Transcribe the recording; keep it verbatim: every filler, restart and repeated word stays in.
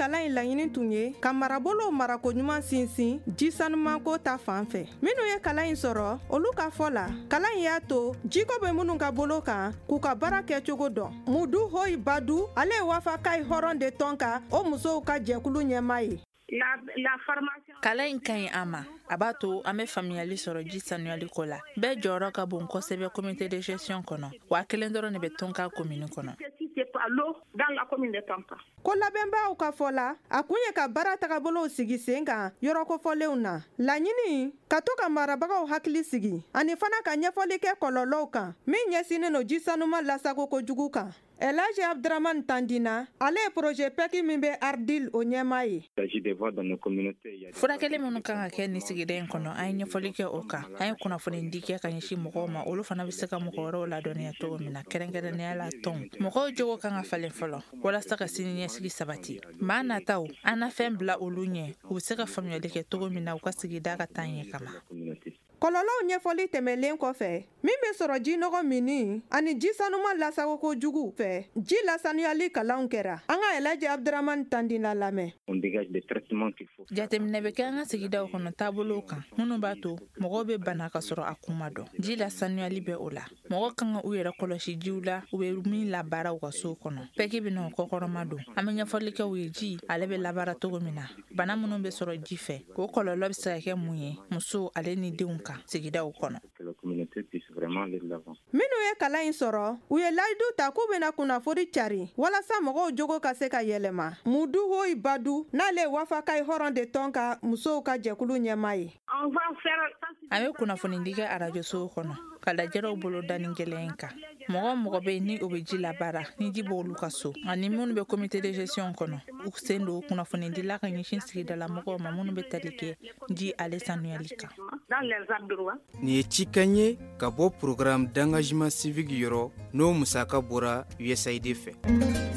kalan in laɲini tun ye ka marabolo marako ɲuman sinsin ji sanumanko ta fan fɛ. Minnu ye kalan in sɔrɔ olu ka fɔ la kalan in y'a to jiko bɛ minnu ka bolo kan k'u ka baara kɛ cogo dɔn. Mudu Hoyi Badu ale ye Wafakayi hɔrɔn de tɔn ka o musow ka jɛkulu ɲɛmaa ye. Kalan in ka ɲi an ma a b'a to an bɛ faamuyali sɔrɔ ji sanuyali ko la. Bɛɛ jɔyɔrɔ ka bon kosɛbɛ comité de gestion kɔnɔ wa kelen dɔrɔn de bɛ Tonka commune kɔnɔ. Ko labɛnbaaw ka fɔ la a kun ye ka baara tagabolow sigi sen kan yɔrɔ kofɔlenw na. Laɲini ka to ka marabagaw hakili sigi ani fana ka ɲɛfɔli kɛ kɔlɔlɔw kan min ɲɛsinen no ji sanuma lasago kojugu kan. Elaji Abdramane Tandina ale ye projet P E C min bɛ Ardil o ɲɛmaa ye. Furakɛli minnu kan ka kɛ nin sigida in kɔnɔ an ye ɲɛfɔli kɛ o kan an ye kunnafoni di kɛ ka ɲɛsin mɔgɔw ma olu fana bɛ se ka mɔgɔ wɛrɛw ladɔnniya cogo min na kɛrɛnkɛrɛnnenya la tɔn mɔgɔw jogo kan ka falen fɔlɔ walasa ka sini ɲɛsigi sabati maa nataw an na fɛn bila olu ɲɛ u bɛ se ka faamuyali kɛ cogo min na u ka sigida ka taa ɲɛ kama. Kɔlɔlɔw ɲɛfɔli tɛmɛlen kɔfɛ min bɛ sɔrɔ ji nɔgɔ minni ani ji sanuma lasago kojugu fɛ ji lasanuyali kalanw kɛra an ka Elaji Abdramane Tandina lamɛn. Jateminɛ bɛ kɛ an ka sigidaw kɔnɔ taabolow kan minnu b'a to mɔgɔw bɛ bana ka sɔrɔ a kun ma dɔn ji lasanuyali bɛ o la mɔgɔw kan ka u yɛrɛ kɔlɔsi jiw la u bɛ min labaara u ka sow kɔnɔ P E C bɛ na o kɔkɔrɔma don an bɛ ɲɛfɔli kɛ u ye ji ale bɛ labaara cogo min na bana minnu bɛ sɔrɔ ji fɛ o kɔlɔlɔ bɛ se ka kɛ mun ye muso ale ni denw kan sigidaw kɔnɔ. Minnu ye kalan in sɔrɔ u ye layidu ta k'u bɛna kunnafoni cari walasa mɔgɔw jogo ka se ka yɛlɛma. Mudu Hoyi Badu n'ale ye Wafakayi hɔrɔn de tɔn ka musow ka jɛkulu ɲɛmaa ye. An bɛ kunnafoni di kɛ arajo sow kɔnɔ ka lajɛrew bolo da nin gɛlɛya in kan. Mɔgɔ mɔgɔ bɛ ni o bɛ ji labaara ni ji b'olu ka so ani minnu bɛ comité de gestion kɔnɔ u sen don kunnafoni dila ka ɲɛsin sigidala mɔgɔw ma minnu bɛ tali kɛ ji ale sanuyali kan. Nin ye cikan ye ka bɔ programme d'engagement civique yɔrɔ n'o musaka bɔra U S A I D fɛ.